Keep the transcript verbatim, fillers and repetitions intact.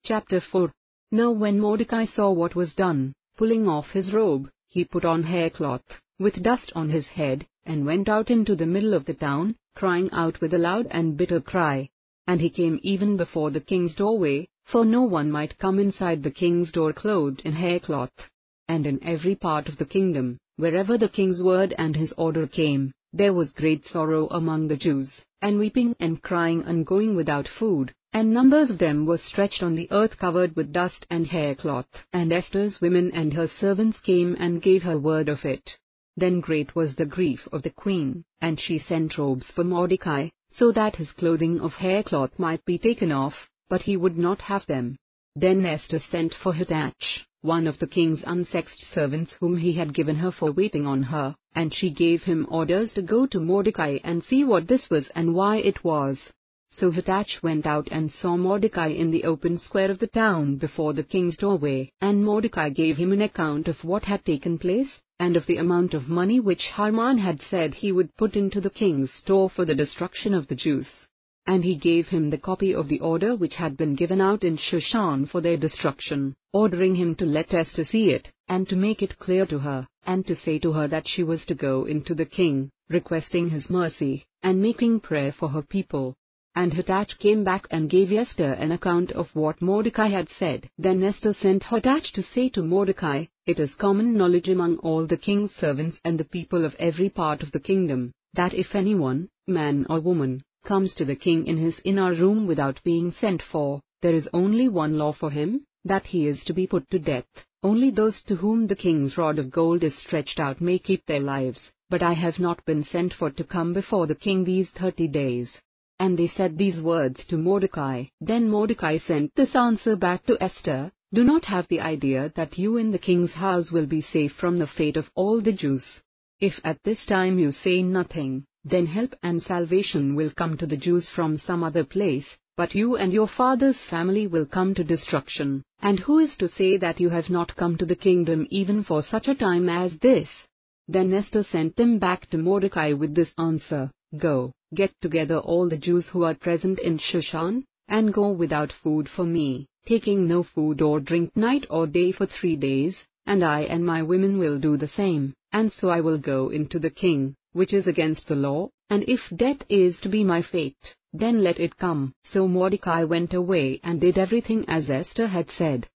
Chapter four. Now when Mordecai saw what was done, pulling off his robe, he put on haircloth, with dust on his head, and went out into the middle of the town, crying out with a loud and bitter cry. And he came even before the king's doorway, for no one might come inside the king's door clothed in haircloth. And in every part of the kingdom, wherever the king's word and his order came, there was great sorrow among the Jews, and weeping and crying and going without food, and numbers of them were stretched on the earth covered with dust and haircloth. And Esther's women and her servants came and gave her word of it. Then great was the grief of the queen, and she sent robes for Mordecai, so that his clothing of haircloth might be taken off, but he would not have them. Then Esther sent for Hathach, one of the king's unsexed servants whom he had given her for waiting on her, and she gave him orders to go to Mordecai and see what this was and why it was. So Hathach went out and saw Mordecai in the open square of the town before the king's doorway, and Mordecai gave him an account of what had taken place, and of the amount of money which Haman had said he would put into the king's store for the destruction of the Jews. And he gave him the copy of the order which had been given out in Shushan for their destruction, ordering him to let Esther see it, and to make it clear to her, and to say to her that she was to go in to the king, requesting his mercy, and making prayer for her people. And Hathach came back and gave Esther an account of what Mordecai had said. Then Esther sent Hathach to say to Mordecai, "It is common knowledge among all the king's servants and the people of every part of the kingdom, that if anyone, man or woman, comes to the king in his inner room without being sent for, there is only one law for him, that he is to be put to death. Only those to whom the king's rod of gold is stretched out may keep their lives, but I have not been sent for to come before the king these thirty days. And they said these words to Mordecai. Then Mordecai sent this answer back to Esther, "Do not have the idea that you in the king's house will be safe from the fate of all the Jews. If at this time you say nothing, then help and salvation will come to the Jews from some other place, but you and your father's family will come to destruction. And who is to say that you have not come to the kingdom even for such a time as this?" Then Esther sent them back to Mordecai with this answer, "Go, get together all the Jews who are present in Shushan, and go without food for me, taking no food or drink night or day for three days, and I and my women will do the same, and so I will go into the king, which is against the law, and if death is to be my fate, then let it come." So Mordecai went away and did everything as Esther had said.